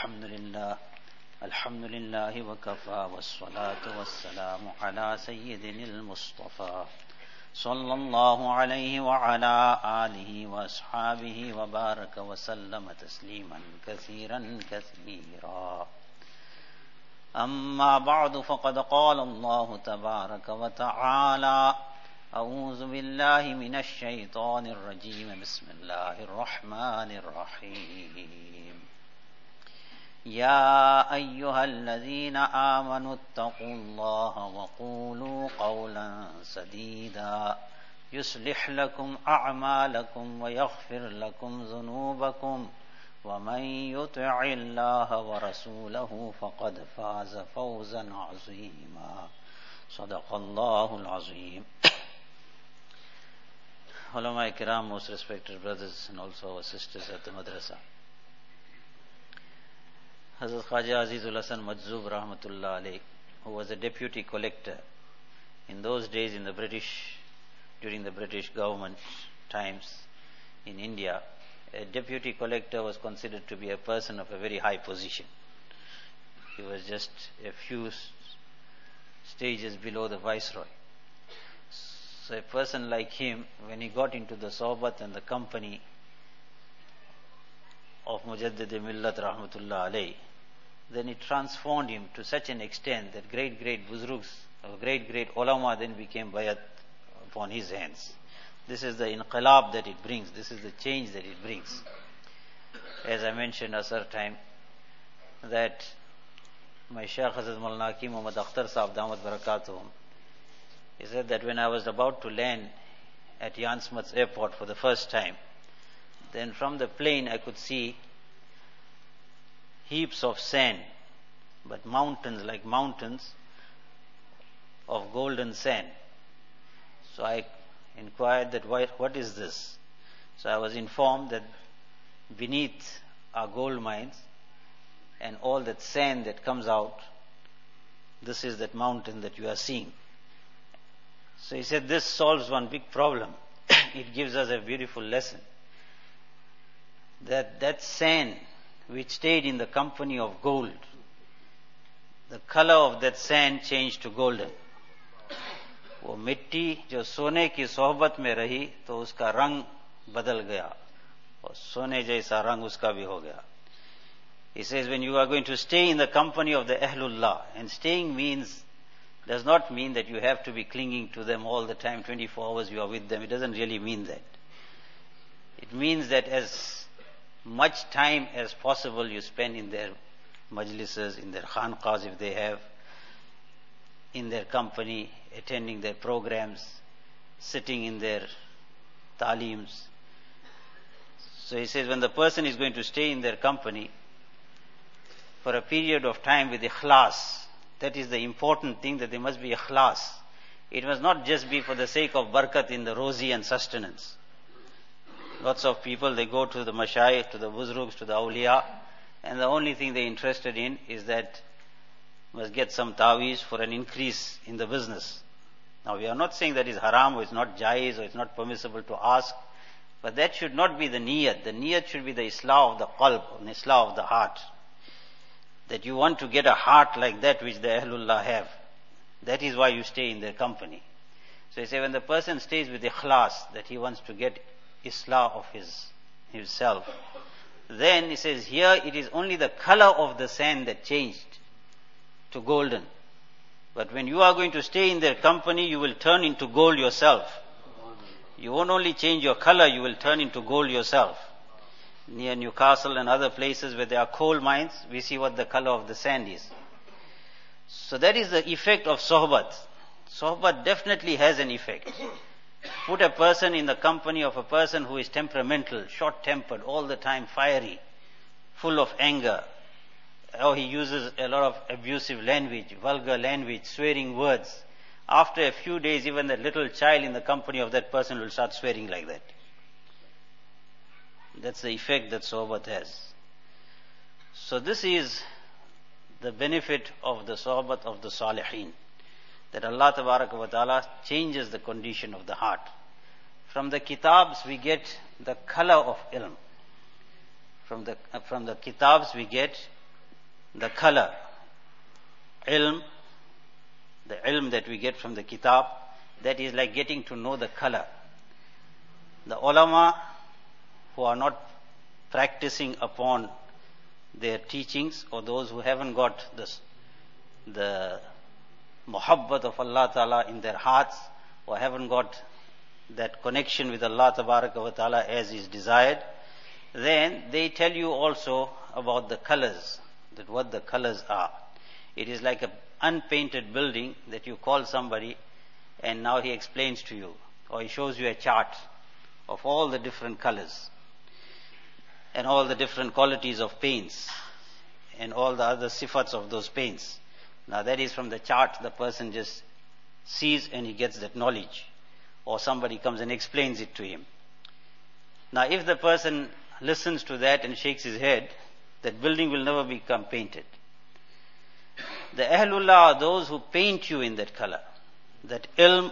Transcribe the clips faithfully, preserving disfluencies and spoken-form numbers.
الحمد لله الحمد لله وكفى والصلاة والسلام على سيدنا المصطفى صلى الله عليه وعلى آله وأصحابه وبارك وسلم تسليما كثيرا كثيرا. أما بعد فقد قال الله تبارك وتعالى: أعوذ بالله من الشيطان الرجيم بسم الله الرحمن الرحيم. يا أيها الذين آمنوا اتقوا الله وقولوا قولا سديدا يصلح لكم أعمالكم ويغفر لكم ذنوبكم ومن يطع الله ورسوله فقد فاز فوزا عظيما. صدق الله العظيم. Ulama Kiram, most respected brothers and also our sisters at the madrasa. Hazrat Khwaja Azizul Hasan Majzoob Rahmatullah Alayh, who was a deputy collector in those days in the British, during the British government times in India, a deputy collector was considered to be a person of a very high position. He was just a few stages below the viceroy. So a person like him, when he got into the sohbat and the company of Mujaddid Millat Rahmatullah Alayh, then it transformed him to such an extent that great, great buzrugs, or great, great ulama then became bayat upon his hands. This is the inqilab that it brings. This is the change that it brings. As I mentioned Asar time, that my Shaykh Hazrat Maulana Hakim Muhammad Akhtar Sahab Damat Barakatuhum, he said that when I was about to land at Jan Smuts airport for the first time, then from the plane I could see heaps of sand, but mountains like mountains of golden sand. So I inquired that why, what is this? So I was informed that beneath are gold mines, and all that sand that comes out, this is that mountain that you are seeing. So he said this solves one big problem. It gives us a beautiful lesson. That that sand which stayed in the company of gold, the color of that sand changed to golden. वो मिट्टी जो सोने की सोहबत में रही तो उसका रंग बदल गया और सोने जैसा रंग उसका भी हो गया. He says when you are going to stay in the company of the Ahlullah, and staying means does not mean that you have to be clinging to them all the time, twenty-four hours you are with them. It doesn't really mean that. It means that as much time as possible you spend in their majlises, in their khanqahs if they have, in their company, attending their programs, sitting in their taleems. So he says when the person is going to stay in their company for a period of time with ikhlas, that is the important thing, that there must be ikhlas. It must not just be for the sake of barakat in the rozi and sustenance. Lots of people, they go to the mashayikh, to the buzrugs, to the awliya, and the only thing they're interested in is that must get some taweez for an increase in the business. Now we are not saying that is haram or it's not jaiz or it's not permissible to ask, but that should not be the niyat. The niyat should be the islah of the qalb, the islah of the heart. That you want to get a heart like that which the Ahlullah have. That is why you stay in their company. So he says when the person stays with ikhlas, that he wants to get islah of his himself, then he says here it is only the color of the sand that changed to golden. But when you are going to stay in their company, you will turn into gold yourself. You won't only change your color, you will turn into gold yourself. Near Newcastle and other places where there are coal mines, we see what the color of the sand is. So that is the effect of sohbat. Sohbat definitely has an effect. Put a person in the company of a person who is temperamental, short-tempered, all the time fiery, full of anger, or he uses a lot of abusive language, vulgar language, swearing words. After a few days, even the little child in the company of that person will start swearing like that. That's the effect that sohbat has. So this is the benefit of the sohbat of the salihin, that Allah Tabaraka wa Ta'ala changes the condition of the heart. From the kitabs we get the color of ilm. From the, uh, from the kitabs we get the color. Ilm, the ilm that we get from the kitab, that is like getting to know the color. The ulama who are not practicing upon their teachings, or those who haven't got this, the muhabbat of Allah Ta'ala in their hearts, or haven't got that connection with Allah Tabaraka wa Ta'ala as is desired, then they tell you also about the colors, that what the colors are. It is like an unpainted building that you call somebody and now he explains to you, or he shows you a chart of all the different colors and all the different qualities of paints and all the other sifats of those paints. Now that is from the chart the person just sees and he gets that knowledge, or somebody comes and explains it to him. Now if the person listens to that and shakes his head, that building will never become painted. The Ahlullah are those who paint you in that color. That ilm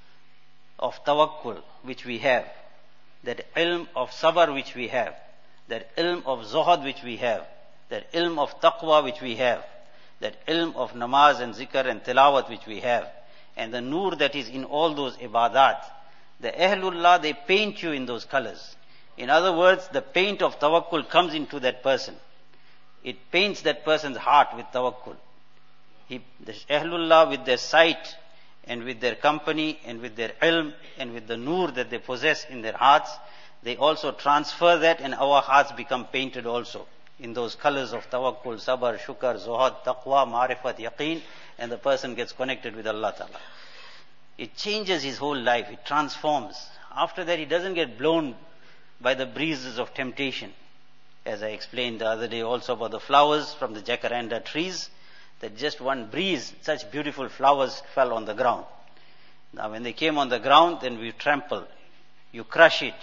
of tawakkul which we have, that ilm of sabr which we have, that ilm of zuhad which we have, that ilm of taqwa which we have, that ilm of namaz and zikr and tilawat which we have, and the nur that is in all those ibadat. The Ahlullah, they paint you in those colors. In other words, the paint of tawakkul comes into that person. It paints that person's heart with tawakkul. He, the Ahlullah, with their sight and with their company and with their ilm and with the nur that they possess in their hearts, they also transfer that, and our hearts become painted also in those colors of tawakkul, sabr, shukr, zuhad, taqwa, ma'rifat, yaqeen, and the person gets connected with Allah Ta'ala. It changes his whole life, it transforms. After that, he doesn't get blown by the breezes of temptation. As I explained the other day also about the flowers from the jacaranda trees, that just one breeze, such beautiful flowers fell on the ground. Now when they came on the ground, then we trample. You crush it.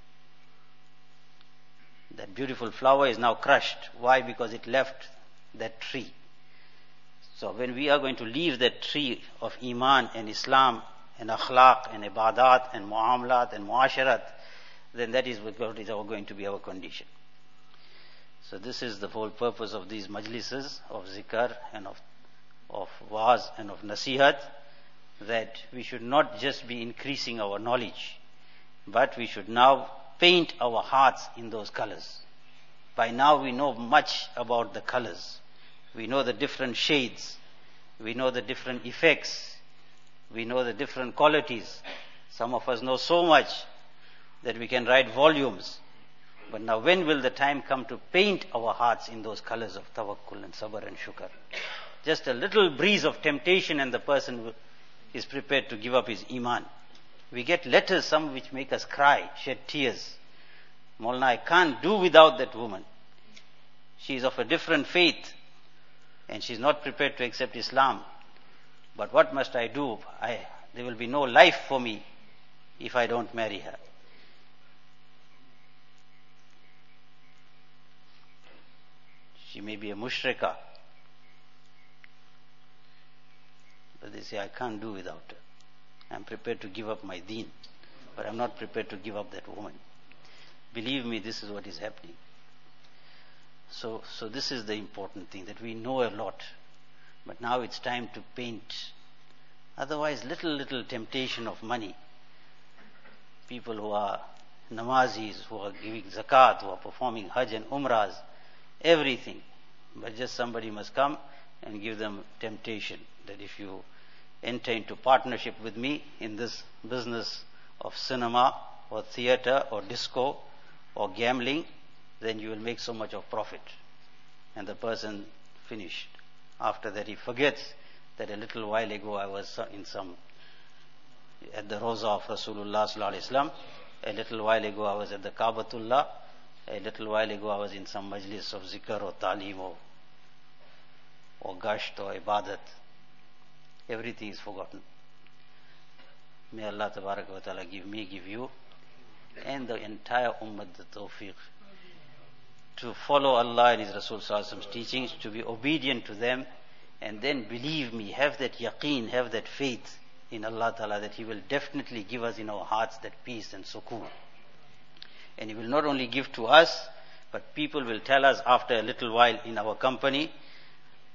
That beautiful flower is now crushed. Why? Because it left that tree. So when we are going to leave that tree of Iman and Islam and Akhlaq and Ibadat and Muamalat and Muasharat, then that is what is going to be our condition. So this is the whole purpose of these majlises of zikr and of, of waz and of nasihat, that we should not just be increasing our knowledge, but we should now paint our hearts in those colors. By now we know much about the colors. We know the different shades. We know the different effects. We know the different qualities. Some of us know so much that we can write volumes. But now when will the time come to paint our hearts in those colors of tawakkul and sabr and shukr? Just a little breeze of temptation and the person is prepared to give up his iman. We get letters, some which make us cry, shed tears. Maulana, I can't do without that woman. She is of a different faith and she is not prepared to accept Islam. But what must I do? I, there will be no life for me if I don't marry her. She may be a mushrika, but they say, I can't do without her. I'm prepared to give up my deen, but I'm not prepared to give up that woman. Believe me, this is what is happening. So, so this is the important thing, that we know a lot, but now it's time to paint. Otherwise, little, little temptation of money. People who are namazis, who are giving zakat, who are performing hajj and umrahs, everything. But just somebody must come and give them temptation, that if you enter into partnership with me in this business of cinema or theater or disco or gambling, then you will make so much of profit. And the person finished. After that he forgets that a little while ago I was in some, at the Roza of Rasulullah sallallahu alaihi wasallam, a little while ago I was at the Kaabatullah, a little while ago I was in some majlis of zikr or talim or, or gasht or ibadat. Everything is forgotten. May Allah Tabaraka wa Ta'ala give me, give you, and the entire ummah the tawfiq to follow Allah and His Rasul Sallallahu Alaihi Wasallam's teachings, to be obedient to them, and then believe me, have that yaqeen, have that faith in Allah Ta'ala that He will definitely give us in our hearts that peace and sukoon. And He will not only give to us, but people will tell us after a little while in our company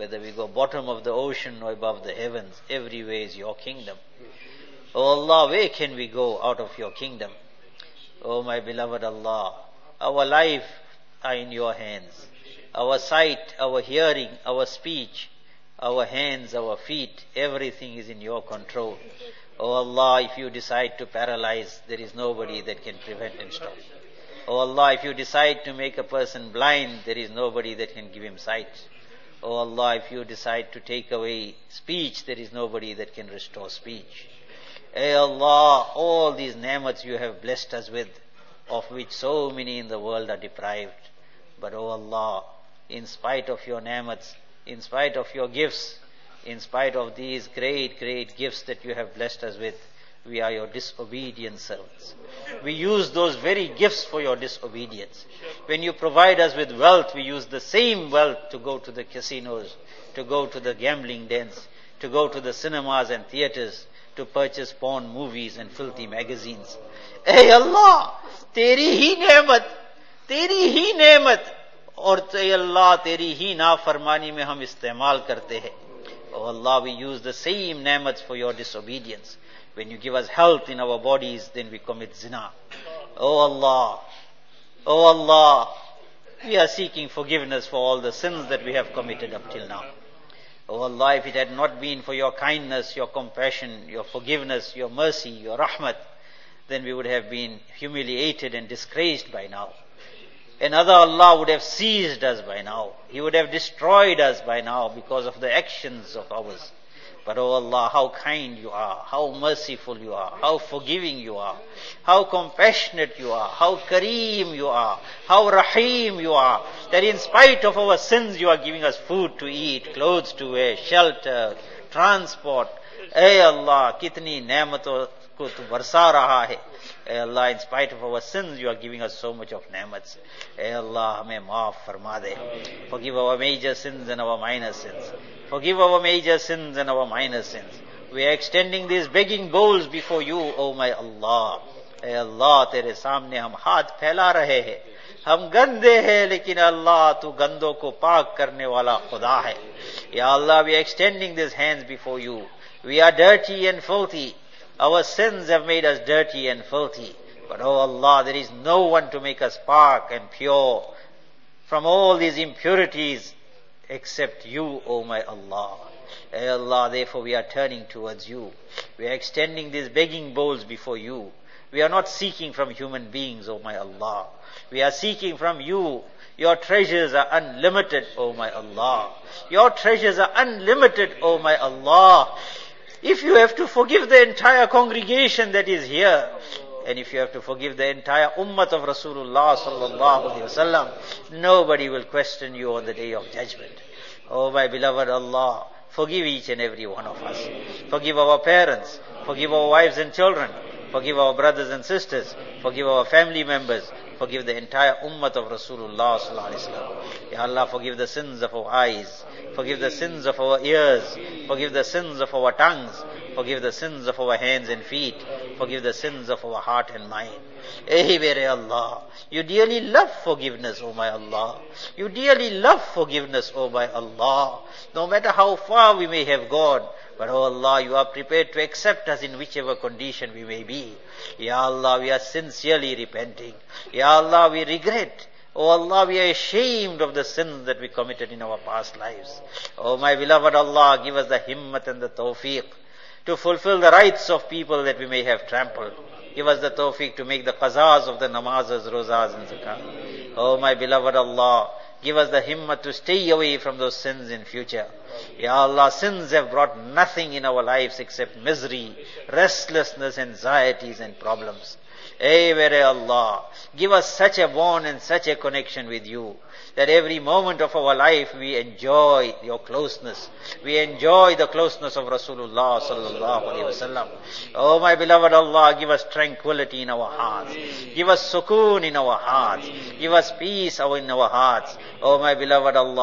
whether we go bottom of the ocean or above the heavens, everywhere is your kingdom. O Allah, where can we go out of your kingdom? O my beloved Allah, our life are in your hands. Our sight, our hearing, our speech, our hands, our feet, everything is in your control. O Allah, if you decide to paralyze, there is nobody that can prevent and stop. O Allah, if you decide to make a person blind, there is nobody that can give him sight. O Allah, if you decide to take away speech, there is nobody that can restore speech. Ey Allah, all these ni'mats you have blessed us with, of which so many in the world are deprived. But O Allah, in spite of your ni'mats, in spite of your gifts, in spite of these great, great gifts that you have blessed us with, we are your disobedient servants. We use those very gifts for your disobedience. When you provide us with wealth, we use the same wealth to go to the casinos, to go to the gambling dens, to go to the cinemas and theaters, to purchase porn movies and filthy magazines. Hey Allah, teri hi ne'mat, teri hi ne'mat, aur hey Allah, teri hi nafarmani mein hum istemal karte hain. Oh Allah, we use the same ni'mats for your disobedience. When you give us health in our bodies, then we commit zina. Oh Allah, oh Allah, we are seeking forgiveness for all the sins that we have committed up till now. Oh Allah, if it had not been for your kindness, your compassion, your forgiveness, your mercy, your rahmat, then we would have been humiliated and disgraced by now. Another Allah would have seized us by now. He would have destroyed us by now because of the actions of ours. But oh Allah, how kind you are, how merciful you are, how forgiving you are, how compassionate you are, how Kareem you are, how Rahim you are, that in spite of our sins you are giving us food to eat, clothes to wear, shelter, transport. Hey Allah, kitni ne'maton ko tu barsa raha hai. Hey Allah, in spite of our sins you are giving us so much of ni'mats. Hey Allah, hame maaf farma de. Forgive our major sins and our minor sins. Forgive our major sins and our minor sins. We are extending these begging bowls before you, O my Allah. Hey Allah, tere samne hum haath phaila rahe hai. Hum gande hai, lekin Allah, tu gando ko paak karne wala khuda hai. Ya Allah, we are extending these hands before you. We are dirty and filthy. Our sins have made us dirty and filthy. But oh Allah, there is no one to make us park and pure from all these impurities except you, O my Allah. Hey Allah, therefore we are turning towards you. We are extending these begging bowls before you. We are not seeking from human beings, O my Allah. We are seeking from you. Your treasures are unlimited, O my Allah. Your treasures are unlimited, O my Allah. If you have to forgive the entire congregation that is here, and if you have to forgive the entire ummat of Rasulullah sallallahu alaihi wasallam, nobody will question you on the day of judgment. Oh my beloved Allah, forgive each and every one of us. Forgive our parents, forgive our wives and children, forgive our brothers and sisters, forgive our family members, forgive the entire ummat of Rasulullah sallallahu alaihi wasallam. Ya Allah, forgive the sins of our eyes, forgive the sins of our ears, forgive the sins of our tongues, forgive the sins of our hands and feet, forgive the sins of our heart and mind. Eh, mere Allah, you dearly love forgiveness, O my Allah. You dearly love forgiveness, O my Allah. No matter how far we may have gone, but O Allah, you are prepared to accept us in whichever condition we may be. Ya Allah, we are sincerely repenting. Ya Allah, we regret. Oh Allah, we are ashamed of the sins that we committed in our past lives. Oh my beloved Allah, give us the himmat and the tawfiq to fulfill the rights of people that we may have trampled. Give us the tawfiq to make the qazas of the namazas, rozas and zakat. Oh my beloved Allah, give us the himmat to stay away from those sins in future. Ya Allah, sins have brought nothing in our lives except misery, restlessness, anxieties and problems. Hey, mere Allah, give us such a bond and such a connection with you that every moment of our life we enjoy your closeness. We enjoy the closeness of Rasulullah sallallahu alaihi wasallam. Oh my beloved Allah, give us tranquility in our hearts. Give us sukoon in our hearts. Give us peace in our hearts. Oh my beloved Allah,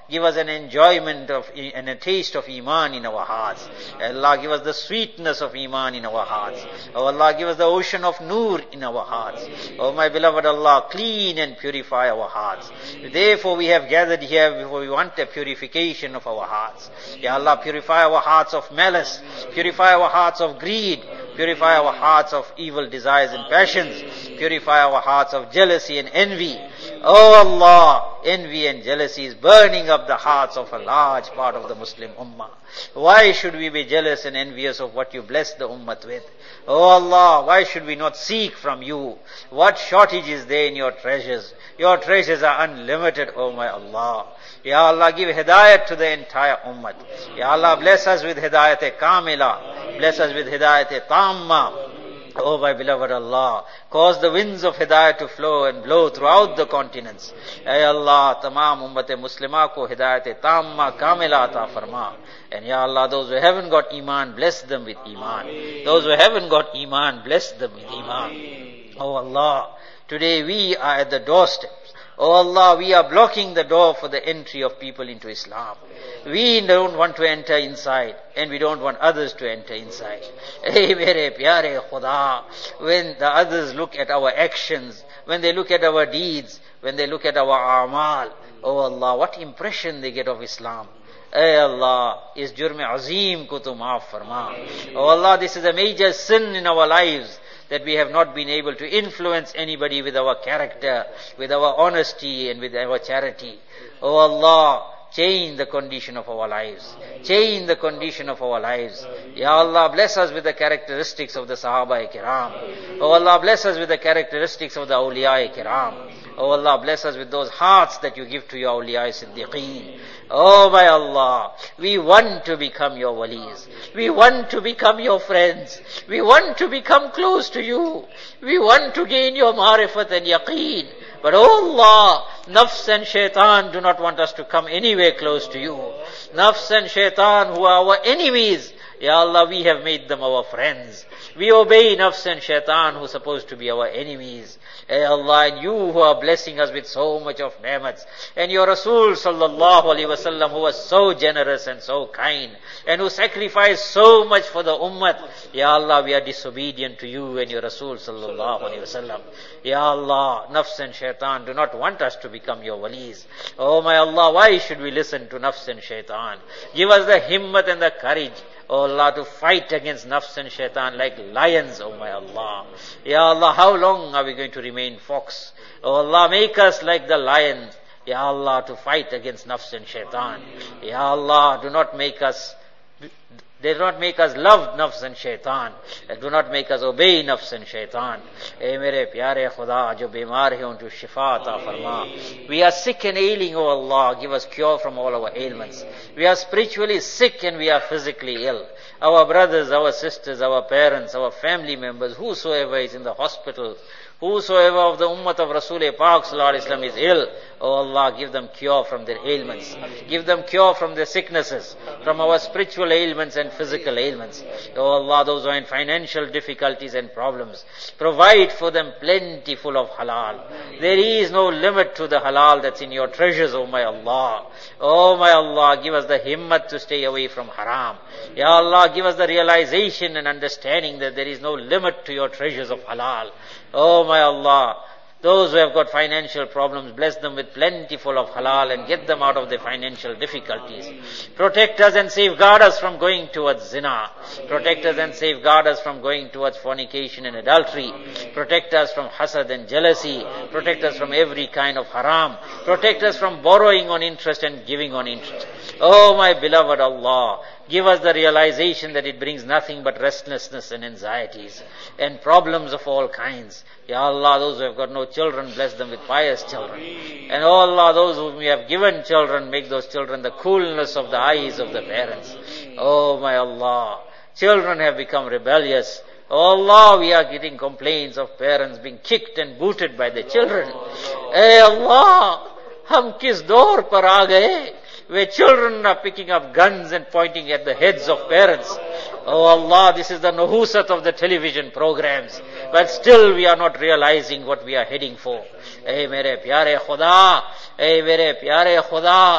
give us an enjoyment of and a taste of Iman in our hearts. Allah, give us the sweetness of Iman in our hearts. Oh Allah, give us the ocean of Nur in our hearts. Oh my beloved Allah, clean and purify our hearts. Therefore we have gathered here before we want a purification of our hearts. Ya Allah, purify our hearts of malice, purify our hearts of greed, purify our hearts of evil desires and passions, purify our hearts of jealousy and envy. Oh Allah, envy and jealousy is burning up the hearts of a large part of the Muslim Ummah. Why should we be jealous and envious of what you bless the Ummah with? Oh Allah, why should we not seek from you? What shortage is there in your treasures? Your treasures are unlimited, oh my Allah. Ya Allah, give hidayat to the entire Ummah. Ya Allah, bless us with hidayat kamila. Bless us with hidayat tamma. Oh my beloved Allah, cause the winds of hidayah to flow and blow throughout the continents. Ay Allah, tamam ummat-e muslima ko hidayat tamma kamila ata farma. And Ya Allah, those who haven't got Iman, bless them with Iman. Those who haven't got Iman, bless them with Iman. Oh Allah, today we are at the doorstep. Oh Allah, we are blocking the door for the entry of people into Islam. We don't want to enter inside, and we don't want others to enter inside. Hey, mere pyare Khuda, when the others look at our actions, when they look at our deeds, when they look at our amal, oh Allah, what impression they get of Islam. Hey Allah, is jurm azim ko tu maaf farma. Oh Allah, this is a major sin in our lives, that we have not been able to influence anybody with our character, with our honesty and with our charity. Oh Allah, change the condition of our lives. Change the condition of our lives. Ya Allah, bless us with the characteristics of the Sahaba-i-Kiram. Oh Allah, bless us with the characteristics of the Awliya-i-Kiram. Oh Allah, bless us with those hearts that you give to your Awliya-i-Siddiqeen. Oh my Allah, we want to become your walis. We want to become your friends. We want to become close to you. We want to gain your marifat and yaqeen. But oh Allah, nafs and shaitan do not want us to come anywhere close to you. Nafs and shaitan, who are our enemies, Ya Allah, we have made them our friends. We obey nafs and shaitan, who are supposed to be our enemies. Hey Allah, and you who are blessing us with so much of ni'mats, and your Rasul sallallahu alaihi wasallam, who was so generous and so kind, and who sacrificed so much for the ummah. Ya Allah, we are disobedient to you and your Rasul sallallahu alaihi wasallam. Ya Allah, nafs and shaitan do not want us to become your walis. Oh my Allah, why should we listen to nafs and shaitan? Give us the himmat and the courage, oh Allah, to fight against nafs and shaitan like lions, oh my Allah. Ya Allah, how long are we going to remain fox? Oh Allah, make us like the lions, Ya Allah, to fight against nafs and shaitan. Ya Allah, do not make us, they do not make us love nafs and shaitan. Do not make us obey nafs and shaitan. Hey mere pyare Khuda, jo bimar hai unto shifa ata farma. We are sick and ailing, oh Allah, give us cure from all our ailments. We are spiritually sick and we are physically ill. Our brothers, our sisters, our parents, our family members, whosoever is in the hospital, whosoever of the ummah of Rasul Pak Sallallahu Alaihi Wasallam is ill, oh Allah, give them cure from their ailments. Give them cure from their sicknesses, from our spiritual ailments and physical ailments. Oh Allah, those who are in financial difficulties and problems, provide for them plentiful of halal. There is no limit to the halal that's in your treasures, oh my Allah. Oh my Allah, give us the himmat to stay away from haram. Ya Allah, give us the realization and understanding that there is no limit to your treasures of halal. Oh my Allah, those who have got financial problems, bless them with plentiful of halal and get them out of their financial difficulties. Protect us and safeguard us from going towards zina. Protect us and safeguard us from going towards fornication and adultery. Protect us from hasad and jealousy. Protect us from every kind of haram. Protect us from borrowing on interest and giving on interest. Oh my beloved Allah, give us the realization that it brings nothing but restlessness and anxieties and problems of all kinds. Ya Allah, those who have got no children, bless them with pious children. And oh Allah, those whom we have given children, make those children the coolness of the eyes of the parents. Oh my Allah, children have become rebellious. Oh Allah, we are getting complaints of parents being kicked and booted by their children. Hey Allah, hum kis door par aa gaye, where children are picking up guns and pointing at the heads of parents. Oh Allah, this is the nuhusat of the television programs. But still we are not realizing what we are heading for. Hey mere pyare Khuda, hey mere pyare Khuda,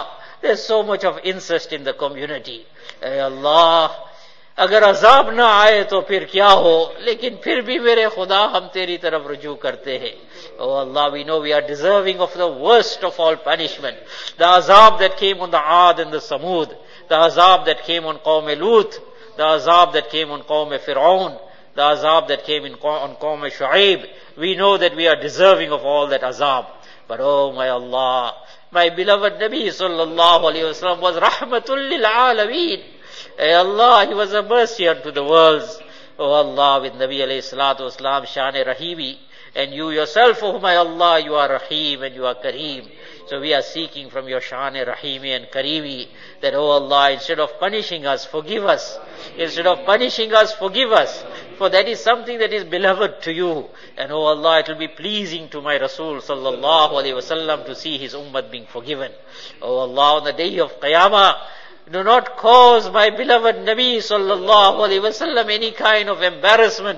There's so much of incest in the community. Hey Allah, अगर अजाब ना आए तो फिर क्या हो, लेकिन फिर भी मेरे खुदा हम तेरी तरफ रुजू करते हैं. Oh Allah, we know we are deserving of the worst of all punishment. The azab that came on the Aad and the Samud, the azab that came on Qawm Lut, the azab that came on Qawm Fir'aun, the azab that came in, on Qawm Shu'aib. We know that we are deserving of all that azab. But oh my Allah, my beloved Nabi sallallahu alayhi wa sallam was rahmatul lil alameen. Hey Allah, he was a mercy unto the worlds. Oh Allah, with Nabi alayhi salatu wasalam, Shan-e Rahimi, and you yourself, oh my Allah, you are Rahim and you are Kareem. So we are seeking from your Shan-e Rahimi and Kareemi that, oh Allah, instead of punishing us, forgive us. Instead of punishing us, forgive us. For that is something that is beloved to you. And oh Allah, it will be pleasing to my Rasul sallallahu alayhi wasallam to see his ummah being forgiven. Oh Allah, on the day of Qiyamah, do not cause my beloved Nabi sallallahu alayhi wasallam any kind of embarrassment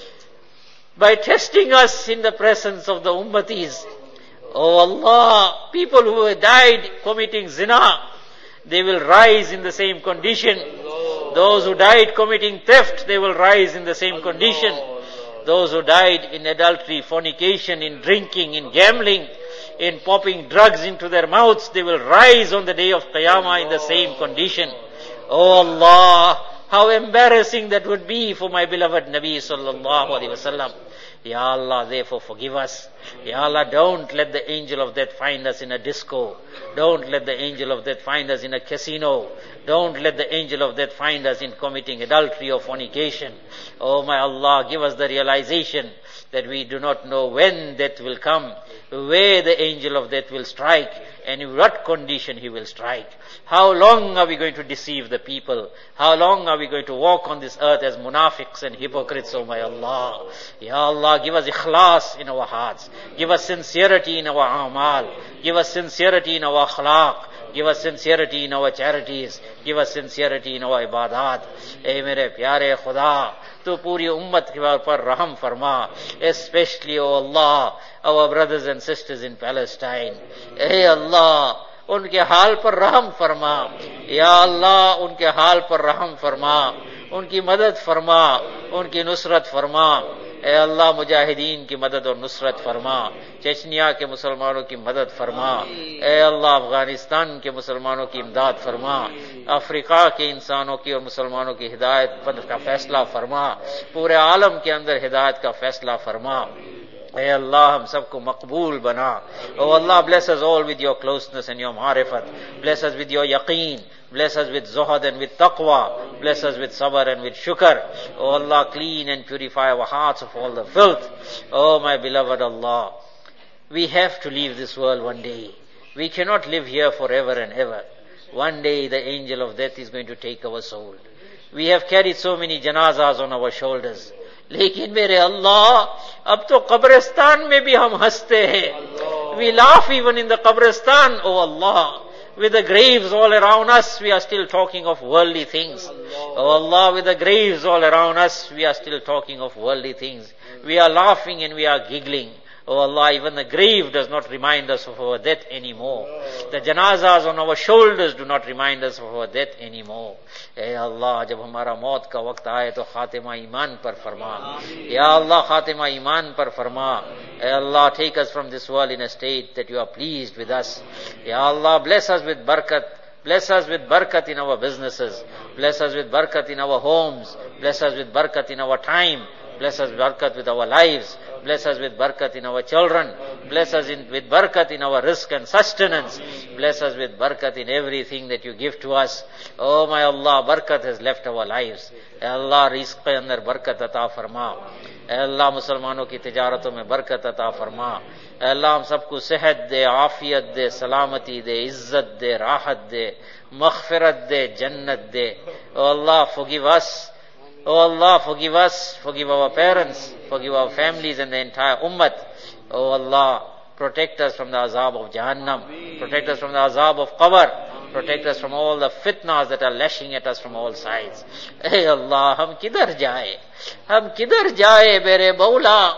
by testing us in the presence of the ummatis. Oh Allah, people who have died committing zina, they will rise in the same condition. Those who died committing theft, they will rise in the same condition. Those who died in adultery, fornication, in drinking, in gambling, in popping drugs into their mouths, they will rise on the day of Qiyamah in the same condition. Oh Allah, how embarrassing that would be for my beloved Nabi sallallahu alaihi wasallam. Ya Allah, therefore forgive us. Ya Allah, don't let the angel of death find us in a disco. Don't let the angel of death find us in a casino. Don't let the angel of death find us in committing adultery or fornication. Oh my Allah, give us the realization that we do not know when death will come, where the angel of death will strike, and in what condition he will strike. How long are we going to deceive the people? How long are we going to walk on this earth as munafiqs and hypocrites, oh my Allah? Ya Allah, give us ikhlas in our hearts. Give us sincerity in our amal. Give us sincerity in our akhlaq. Give us sincerity in our charities. Give us sincerity in our ibadat. Hey mere pyare Khuda, Tu puri ummat ke par raham farma. Especially, oh Allah, our brothers and sisters in Palestine. Hey Allah, उनके हाल पर रहम फरमा. या अल्लाह, उनके हाल पर रहम फरमा, उनकी मदद फरमा, उनकी नुसरत फरमा. ए अल्लाह, मुजाहिदीन की मदद और नुसरत फरमा. चेचनिया के मुसलमानों की मदद फरमा. ए अल्लाह, अफगानिस्तान के मुसलमानों की इमदाद फरमा. अफ्रीका के इंसानों की और मुसलमानों की हिदायत का फैसला फरमा. पूरे आलम के अंदर हिदायत का फैसला फरमा. Hey Allah, हम सबको मकबूल बना. Oh Allah, bless us all with your closeness and your ma'rifat. Bless us with your yaqeen. Bless us with zuhad and with taqwa. Bless us with sabr and with shukr. Oh Allah, clean and purify our hearts of all the filth. Oh my beloved Allah, we have to leave this world one day. We cannot live here forever and ever. One day the angel of death is going to take our soul. We have carried so many janazas on our shoulders. लेकिन मेरे अल्लाह, अब तो कब्रिस्तान में भी हम हंसते हैं. We laugh even in the qabristan, oh Allah. With the graves all around us, we are still talking of worldly things. Oh Allah, with the graves all around us, we are still talking of worldly things. We are laughing and we are giggling. Oh Allah, even the grave does not remind us of our death anymore. The janazas on our shoulders do not remind us of our death anymore. Hey Allah, जब हमारा मौत का वक्त आए तो खातिमा ईमान पर फरमा. Ya Allah, Khatima ईमान पर फरमा. Hey Allah, take us from this world in a state that you are pleased with us. Ya Allah, bless us with barakat. Bless us with barakat in our businesses. Bless us with barakat in our homes. Bless us with barakat in our time. Bless us with barakat with our lives. Bless us with barakat in our children. Bless us in, with barakat in our rizq and sustenance. Bless us with barakat in everything that you give to us. Oh my Allah, barakat has left our lives. Allah, rizq ke andar barakat ata farma. Allah, मुसलमानों की तिजारतों में बरकत अता फरमा. Allah, हम सबको सेहत दे, आफियत दे, सलामती दे, इज्जत दे, राहत दे, मग़फ़िरत दे, जन्नत दे. Oh Allah, forgive us. Oh Allah, forgive us, forgive our parents, forgive our families and the entire ummat. Oh Allah, protect us from the azab of Jahannam, protect us from the azab of Qabr, protect us from all the fitnas that are lashing at us from all sides. Hey Allah, hum kidhar jaye, hum kidhar jaye mere Mawla.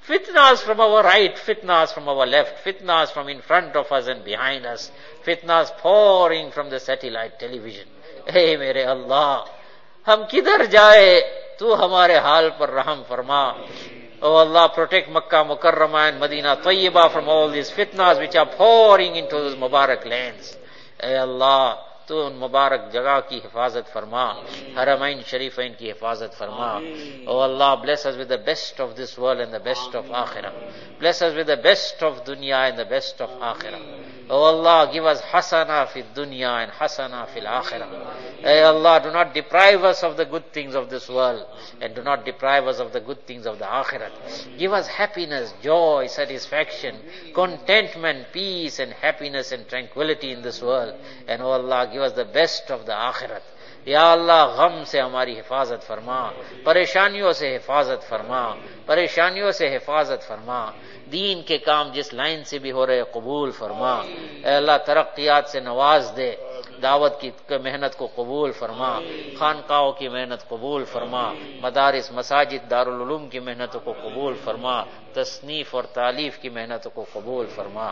Fitnas from our right, fitnas from our left, fitnas from in front of us and behind us, fitnas pouring from the satellite television. Hey mere Allah, hum kidhar jaye, tu hamare haal par raham farma. Oh Allah, protect Makkah Mukarramah and Medina Tayyibah from all these fitnas which are pouring into those Mubarak lands. Hey Allah, tu un Mubarak jagah ki hifazat farma, Haramain Sharifain ki hifazat farma. Oh Allah, bless us with the best of this world and the best of Akhirah. Bless us with the best of dunya and the best of Akhirah. Oh Allah, give us hasana fi dunya and hasana fil akhirah. Hey Allah, do not deprive us of the good things of this world and do not deprive us of the good things of the akhirat. Give us happiness, joy, satisfaction, contentment, peace and happiness and tranquility in this world. And oh Allah, give us the best of the akhirat. Ya Allah, gham se hamari hifazat farma, pareshaniyon se hifazat farma, pareshaniyon se hifazat farma. दीन के काम जिस line से भी हो रहे कबूल फरमा. अल्लाह तरक्कियात से नवाज दे, दावत की मेहनत को कबूल फरमा, खानकाओं की मेहनत कबूल फरमा, मदारिस मसाजिद दारुल उलूम की मेहनतों को कबूल फरमा, तसनीफ और तालीफ की मेहनतों को कबूल फरमा.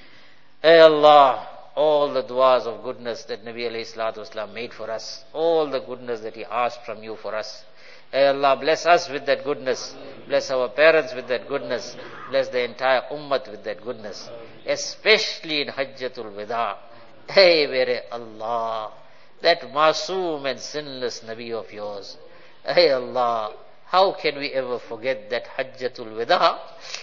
ए अल्लाह, all the du'as of goodness that Nabi alayhi salatu wasalam made for us, all the goodness that he asked from you for us. Hey Allah, bless us with that goodness. Bless our parents with that goodness. Bless the entire ummah with that goodness. Especially in Hajjatul Wada. Hey, mere Allah, that masoom and sinless Nabi of yours. Hey Allah, how can we ever forget that Hajjatul Wada?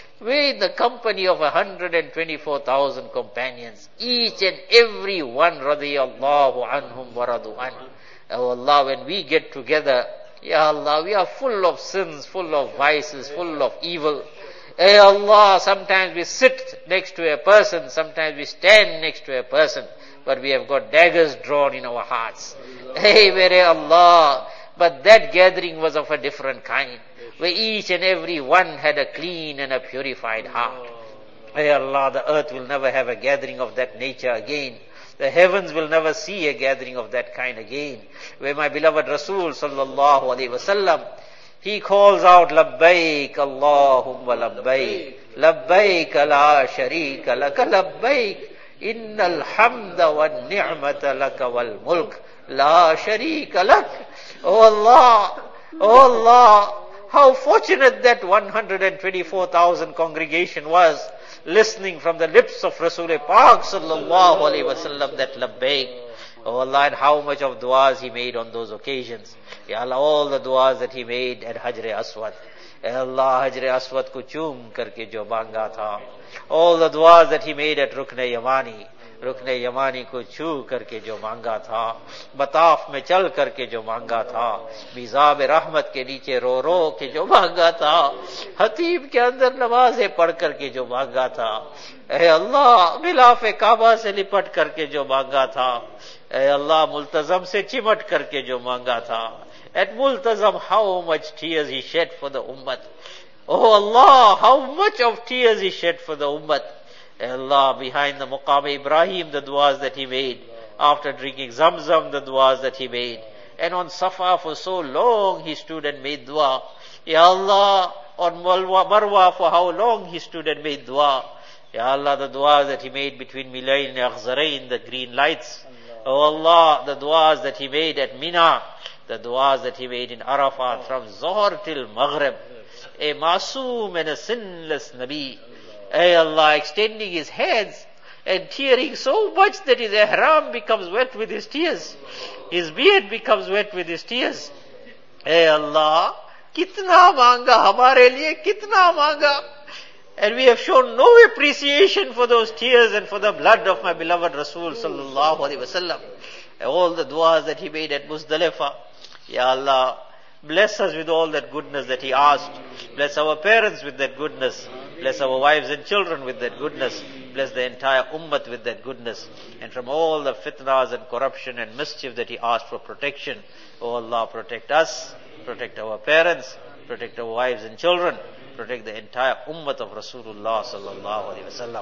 We in the company of one hundred twenty-four thousand companions, each and every one radiyallahu anhum wa radu anhu. Oh Allah, when we get together, Ya Allah, we are full of sins, full of vices, full of evil. Hey Allah, sometimes we sit next to a person, sometimes we stand next to a person, but we have got daggers drawn in our hearts. Hey, mere Allah, but that gathering was of a different kind, where each and every one had a clean and a purified heart. Hey Allah, the earth will never have a gathering of that nature again. The heavens will never see a gathering of that kind again, where my beloved Rasul sallallahu alaihi wasallam, he calls out, Labbaik Allahumma labbaik, Labbaik la sharika laka labbaik, Innal hamda wa ni'mata laka wal mulk, La sharika lak. Oh Allah, oh Allah, how fortunate that one hundred twenty-four thousand congregation was, listening from the lips of Rasul Pak sallallahu alaihi wasallam that labbaik. Oh Allah, and how much of du'as he made on those occasions. Ya Allah, all the du'as that he made at Hajr Aswad. Ya Allah, Hajr Aswad ko choom karke jo manga tha. All the du'as that he made at Rukn Yamani. Rukn Yamani ko choo karke jo manga tha. Bataf mein chal karke jo manga tha. Mizab rahmat ke niche ro ro ke jo manga tha. Hatib ke andar namaze pad karke jo manga tha. Hey Allah, Milaf-e Kaaba se lipat karke jo manga tha. Hey Allah, Multazam se chimat karke jo manga tha. At Multazam, how much tears he shed for the ummah. Oh Allah, how much of tears he shed for the ummah. Allah, behind the Muqam Ibrahim, the du'as that he made. After drinking Zamzam, the du'as that he made. And on Safa for so long he stood and made du'a. Ya Allah, on Marwa for how long he stood and made du'a. Ya Allah, the du'as that he made between Milayn and Akhzarain, the green lights. Oh Allah, the du'as that he made at Mina. The du'as that he made in Arafat from Zohar till Maghrib. A masoom and a sinless Nabi. Ay Allah, extending his hands and tearing so much that his ihram becomes wet with his tears. His beard becomes wet with his tears. Ay Allah, kitna manga hamare liye, kitna manga. And we have shown no appreciation for those tears and for the blood of my beloved Rasul sallallahu alaihi wasallam. All the du'as that he made at Muzdalifah. Ya Allah, bless us with all that goodness that he asked. Bless our parents with that goodness. Bless our wives and children with that goodness. Bless the entire ummah with that goodness. And from all the fitnas and corruption and mischief that he asked for protection. Oh Allah, protect us, protect our parents, protect our wives and children, protect the entire ummah of Rasulullah sallallahu alaihi wasallam.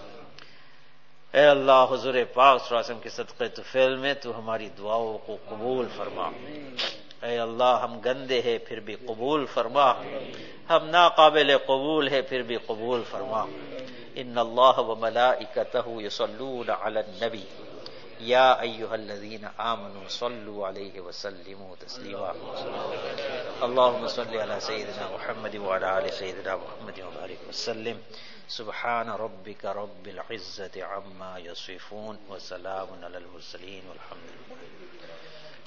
اے اللہ حضور پاک صلی اللہ علیہ وسلم کے صدقے طفیل میں تو ہماری دعاؤں کو قبول فرما. اے اللہ ہم گندے ہیں پھر بھی قبول فرما، ہم ناقابل قبول ہے پھر بھی قبول فرما۔ ان اللہ وملائکتہ یصلون علی النبی یا ایھا الذین آمنوا صلوا علیہ وسلموا تسلیما۔ اللهم صل علی سیدنا محمد وعلی آل سیدنا محمد وبارک وسلم۔ سبحان ربک رب العزة عما یصفون وسلام علی المرسلین والحمد للہ۔